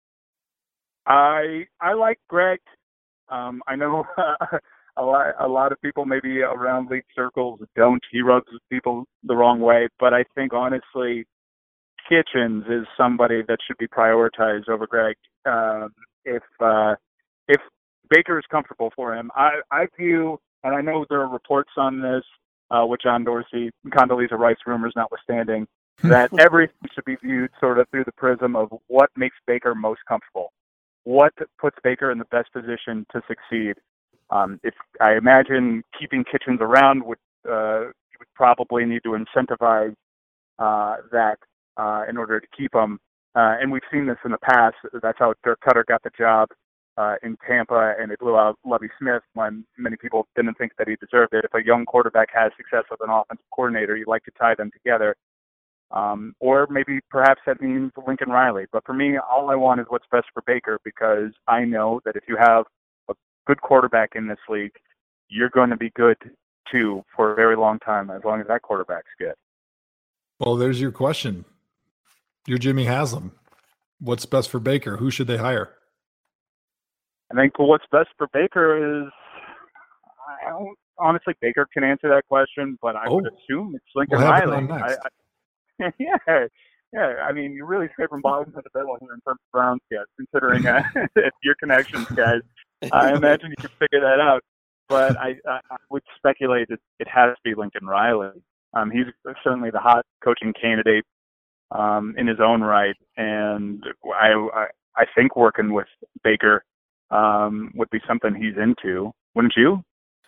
I like Greg. I know a lot of people maybe around league circles don't. He rubs people the wrong way, but I think honestly, Kitchens is somebody that should be prioritized over Greg. If Baker is comfortable for him, I view, and I know there are reports on this with John Dorsey, Condoleezza Rice rumors notwithstanding, that everything should be viewed sort of through the prism of what makes Baker most comfortable, what puts Baker in the best position to succeed. If I imagine keeping Kitchens around you would probably need to incentivize that in order to keep him. And we've seen this in the past. That's how Dirk Cutter got the job in Tampa, and they blew out Lovie Smith when many people didn't think that he deserved it. If a young quarterback has success with an offensive coordinator, you like to tie them together. Or maybe perhaps that means Lincoln Riley. But for me, all I want is what's best for Baker, because I know that if you have a good quarterback in this league, you're going to be good too for a very long time, as long as that quarterback's good. Well, there's your question. You're Jimmy Haslam. What's best for Baker? Who should they hire? I think what's best for Baker is, honestly, Baker can answer that question, but I would assume it's Lincoln Riley. Yeah. I mean, you're really scraping bottom of the barrel here in terms of Browns guys, considering your connections, guys. I imagine you can figure that out. But I would speculate that it has to be Lincoln Riley. He's certainly the hot coaching candidate in his own right, and I think working with Baker would be something he's into. Wouldn't you?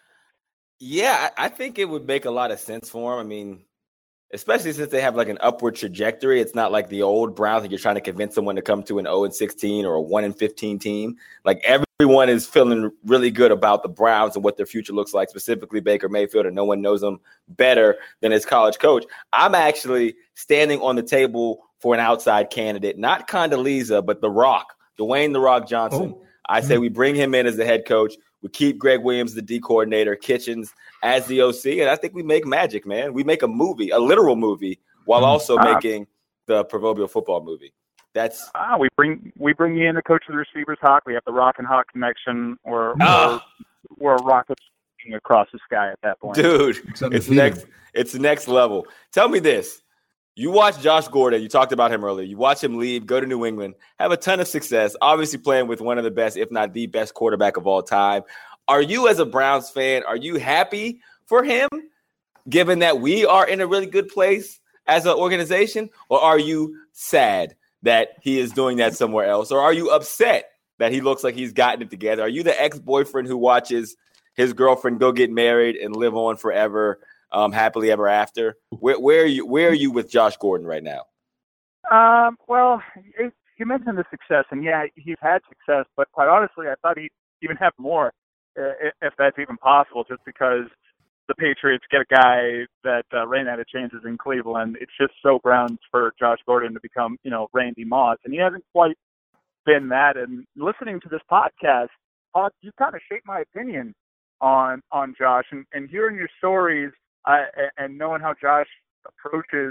Yeah, I think it would make a lot of sense for him. I mean, especially since they have like an upward trajectory. It's not like the old Browns that you're trying to convince someone to come to an 0-16 or a 1-15 team. Like everyone is feeling really good about the Browns and what their future looks like, specifically Baker Mayfield, and no one knows him better than his college coach. I'm actually standing on the table for an outside candidate, not Condoleezza, but The Rock, Dwayne The Rock Johnson. I say we bring him in as the head coach. We keep Greg Williams, the D coordinator, Kitchens as the OC, and I think we make magic, man. We make a movie, a literal movie, while also making the proverbial football movie. That's we bring you in to coach the receivers, Hawk. We have the Rock and Hawk connection, or we're a rocket across the sky at that point. Dude, it's next level. Tell me this. You watch Josh Gordon. You talked about him earlier. You watch him leave, go to New England, have a ton of success, obviously playing with one of the best, if not the best quarterback of all time. Are you, as a Browns fan, are you happy for him, given that we are in a really good place as an organization? Or are you sad that he is doing that somewhere else? Or are you upset that he looks like he's gotten it together? Are you the ex-boyfriend who watches his girlfriend go get married and live on forever, happily ever after? Where are you with Josh Gordon right now? Well, you mentioned the success, and yeah, he's had success, but quite honestly, I thought he'd even have more, if that's even possible, just because the Patriots get a guy that ran out of chances in Cleveland. It's just so Browns for Josh Gordon to become, Randy Moss, and he hasn't quite been that. And listening to this podcast, you kind of shaped my opinion on Josh, and hearing your stories and knowing how Josh approaches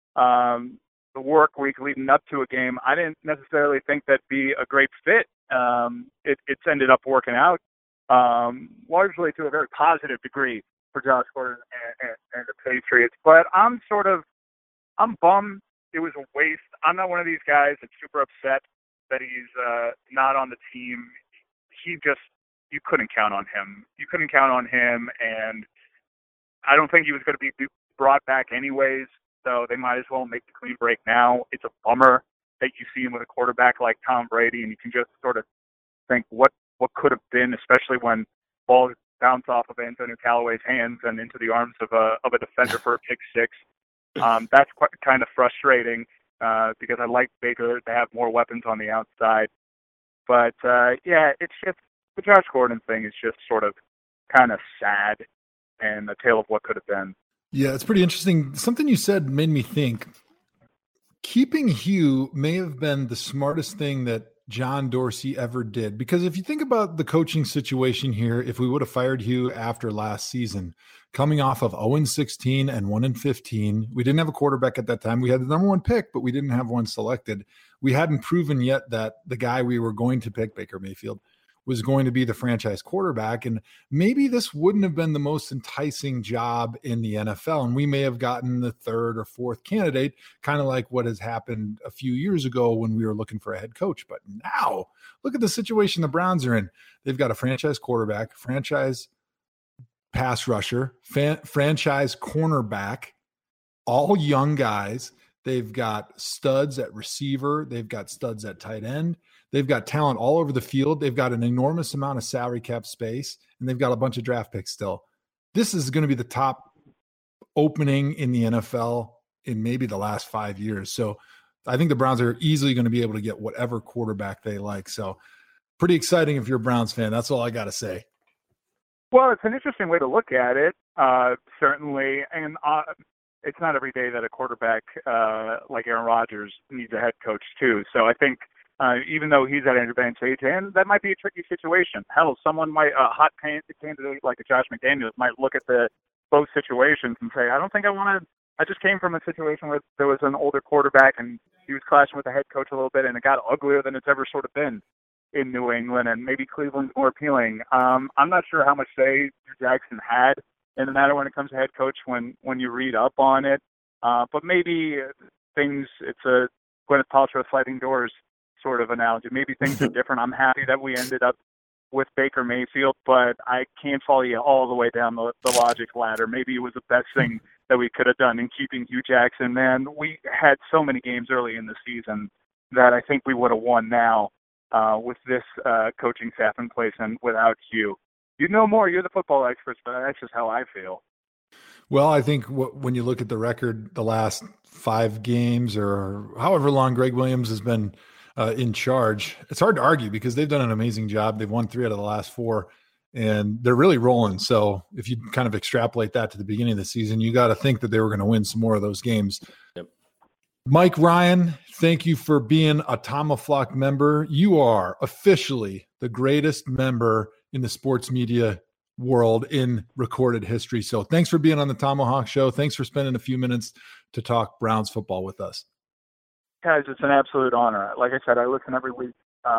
the work week leading up to a game, I didn't necessarily think that'd be a great fit. It's ended up working out largely to a very positive degree for Josh Gordon and the Patriots. But I'm bummed it was a waste. I'm not one of these guys that's super upset that he's not on the team. You couldn't count on him. You couldn't count on him, and I don't think he was going to be brought back anyways, so they might as well make the clean break now. It's a bummer that you see him with a quarterback like Tom Brady, and you can just sort of think what could have been, especially when balls bounce off of Antonio Callaway's hands and into the arms of a defender for a pick six. That's quite kind of frustrating because I like Baker to have more weapons on the outside. But, yeah, it's just the Josh Gordon thing is just sort of kind of sad and a tale of what could have been. Yeah, it's pretty interesting. Something you said made me think. Keeping Hugh may have been the smartest thing that John Dorsey ever did. Because if you think about the coaching situation here, if we would have fired Hugh after last season, coming off of 0-16 and 1-15, we didn't have a quarterback at that time. We had the number one pick, but we didn't have one selected. We hadn't proven yet that the guy we were going to pick, Baker Mayfield, was going to be the franchise quarterback. And maybe this wouldn't have been the most enticing job in the NFL. And we may have gotten the third or fourth candidate, kind of like what has happened a few years ago when we were looking for a head coach. But now look at the situation the Browns are in. They've got a franchise quarterback, franchise pass rusher, franchise cornerback, all young guys. They've got studs at receiver. They've got studs at tight end. They've got talent all over the field. They've got an enormous amount of salary cap space, and they've got a bunch of draft picks still. This is going to be the top opening in the NFL in maybe the last 5 years. So I think the Browns are easily going to be able to get whatever quarterback they like. So pretty exciting if you're a Browns fan. That's all I got to say. Well, it's an interesting way to look at it, certainly. And it's not every day that a quarterback like Aaron Rodgers needs a head coach, too. So I think even though he's at an advanced age, and that might be a tricky situation. Hell, someone might, a hot candidate like a Josh McDaniels might look at both situations and say, I just came from a situation where there was an older quarterback and he was clashing with the head coach a little bit, and it got uglier than it's ever sort of been in New England, and maybe Cleveland's more appealing. I'm not sure how much say Hugh Jackson had in the matter when it comes to head coach when you read up on it. But maybe it's a Gwyneth Paltrow sliding doors sort of analogy. Maybe things are different. I'm happy that we ended up with Baker Mayfield, but I can't follow you all the way down the logic ladder. Maybe it was the best thing that we could have done in keeping Hugh Jackson. Man, we had so many games early in the season that I think we would have won now with this coaching staff in place and without Hugh. You know more. You're the football experts, but that's just how I feel. Well, I think when you look at the record, the last 5 games or however long Greg Williams has been in charge, it's hard to argue because they've done an amazing job. They've won 3 out of the last 4, and they're really rolling. So if you kind of extrapolate that to the beginning of the season, you got to think that they were going to win some more of those games. Yep. Mike Ryan, thank you for being a Tomahawk member. You are officially the greatest member in the sports media world in recorded history. So thanks for being on the Tomahawk Show. Thanks for spending a few minutes to talk Browns football with us. Guys, it's an absolute honor. Like I said, I listen every week.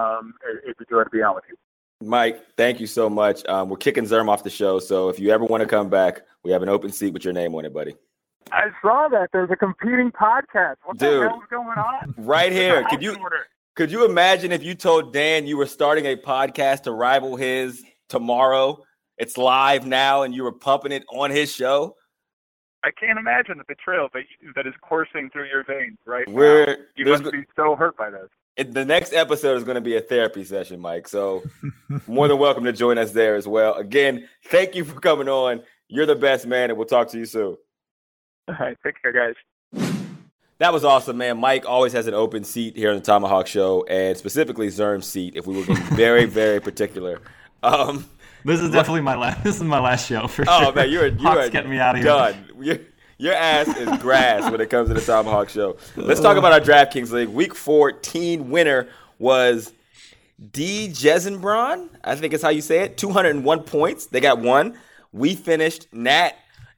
It's a joy to be on with you. Mike, thank you so much. We're kicking Zerm off the show, so if you ever want to come back, we have an open seat with your name on it, buddy. I saw that. There's a competing podcast. What the hell is going on? Right here. Could you imagine if you told Dan you were starting a podcast to rival his tomorrow? It's live now, and you were pumping it on his show? I can't imagine the betrayal that is coursing through your veins right now. You must be so hurt by this. The next episode is going to be a therapy session, Mike. So more than welcome to join us there as well. Again, thank you for coming on. You're the best, man, and we'll talk to you soon. All right. Take care, guys. That was awesome, man. Mike always has an open seat here on the Tomahawk Show, and specifically Zerm's seat, if we were getting very, very particular. This is definitely my last show for sure. Oh man, you're getting me out of here. Your ass is grass when it comes to the Tomahawk Show. Let's talk about our DraftKings League. Week 14 winner was D. Jesenbron. I think is how you say it. 201 points. They got 1. We finished Nat.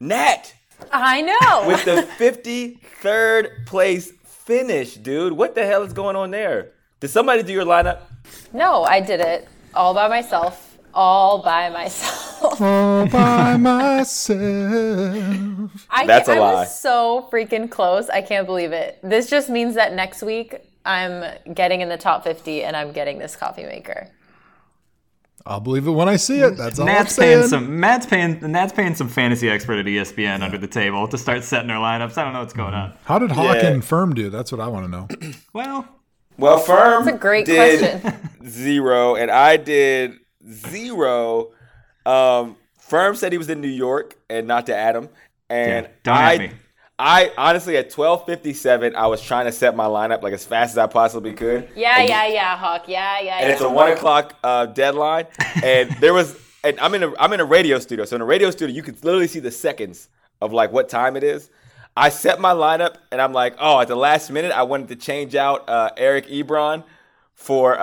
I know. With the 53rd place finish, dude. What the hell is going on there? Did somebody do your lineup? No, I did it all by myself. All by myself. That's a lie. I was so freaking close. I can't believe it. This just means that next week I'm getting in the top 50 and I'm getting this coffee maker. I'll believe it when I see it. That's all Nat's I'm saying. Nat's paying some fantasy expert at ESPN under the table to start setting our lineups. I don't know what's going on. How did Hawk and Firm do? That's what I want to know. Well, Firm That's a great did question. 0, and I did 0. Firm said he was in New York and not to Adam. And don't at me. I honestly, at 12:57, I was trying to set my lineup like as fast as I possibly could. Yeah, Hawk. Yeah. And it's a 1 o'clock deadline. And there was and I'm in a radio studio. So in a radio studio, you can literally see the seconds of like what time it is. I set my lineup, and I'm like, oh, at the last minute, I wanted to change out Eric Ebron for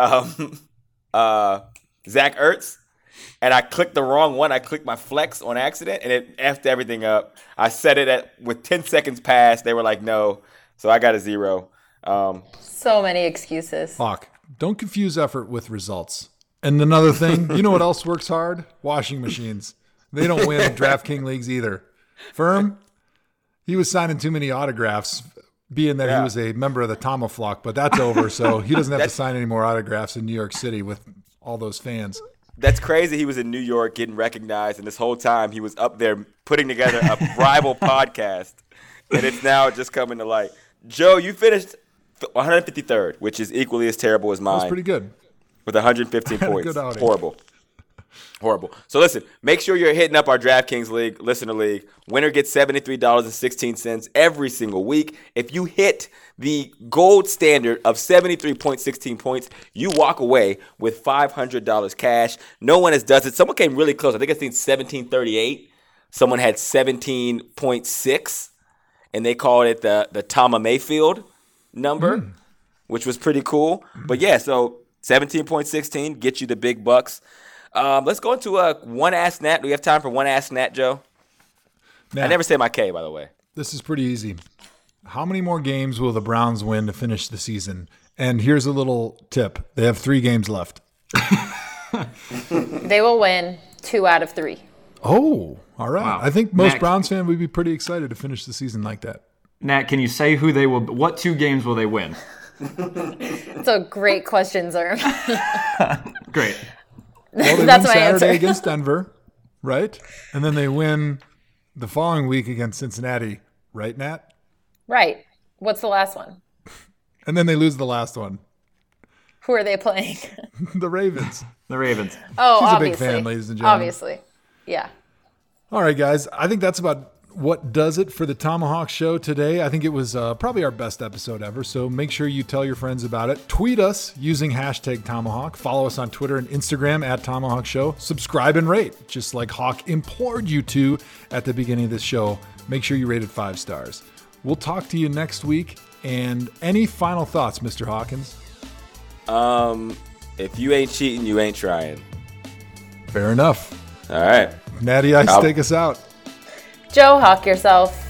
Zach Ertz, and I clicked the wrong one. I clicked my flex on accident, and it effed everything up. I set it with 10 seconds passed. They were like, no, so I got a 0. So many excuses. Hawk, don't confuse effort with results. And another thing, you know what else works hard? Washing machines. They don't win DraftKings leagues either. Firm, he was signing too many autographs, being that he was a member of the Tama flock, but that's over, so he doesn't have to sign any more autographs in New York City with all those fans. That's crazy. He was in New York getting recognized, and this whole time he was up there putting together a rival podcast, and it's now just coming to light. Joe, you finished 153rd, which is equally as terrible as mine. That's pretty good. With 115 points. Horrible. So listen, make sure you're hitting up our DraftKings League, Listener League. Winner gets $73.16 every single week. If you hit the gold standard of 73.16 points, you walk away with $500 cash. No one else does it. Someone came really close. I think it's 1738. Someone had 17.6, and they called it the Tama Mayfield number, which was pretty cool. But yeah, so 17.16 gets you the big bucks. Let's go into one Ask Nat. Do we have time for one Ask Nat, Joe? Nat, I never say my K, by the way. This is pretty easy. How many more games will the Browns win to finish the season? And here's a little tip. They have 3 games left. They will win 2 out of 3. Oh, all right. Wow. I think most Nat, Browns fans would be pretty excited to finish the season like that. Nat, can you say who they will? What 2 games will they win? It's a great question, Zerm. Well, Great. they win That's my Saturday answer. against Denver, right? And then they win the following week against Cincinnati, right, Nat? Right. What's the last one? And then they lose the last one. Who are they playing? The Ravens. The Ravens. Oh, She's obviously. a big fan, ladies and gentlemen. Obviously. Yeah. All right, guys. I think that's about what does it for the Tomahawk Show today. I think it was probably our best episode ever, so make sure you tell your friends about it. Tweet us using hashtag Tomahawk. Follow us on Twitter and Instagram at Tomahawk Show. Subscribe and rate, just like Hawk implored you to at the beginning of this show. Make sure you rate it 5 stars. We'll talk to you next week. And any final thoughts, Mr. Hawkins? If you ain't cheating, you ain't trying. Fair enough. All right. Natty Ice, take us out. Joe, hawk yourself.